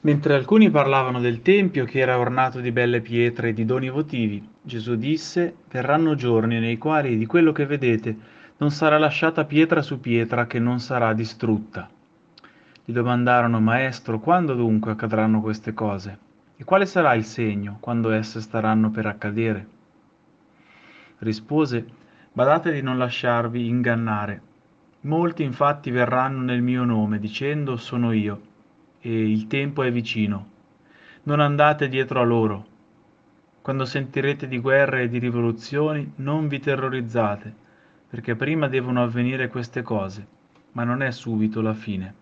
Mentre alcuni parlavano del tempio che era ornato di belle pietre e di doni votivi, Gesù disse: Verranno giorni nei quali di quello che vedete non sarà lasciata pietra su pietra che non sarà distrutta. Gli domandarono: Maestro, quando dunque accadranno queste cose? E quale sarà il segno quando esse staranno per accadere? Rispose: Badate di non lasciarvi ingannare. Molti infatti verranno nel mio nome, dicendo sono io, e il tempo è vicino. Non andate dietro a loro. Quando sentirete di guerre e di rivoluzioni, non vi terrorizzate, perché prima devono avvenire queste cose, ma non è subito la fine.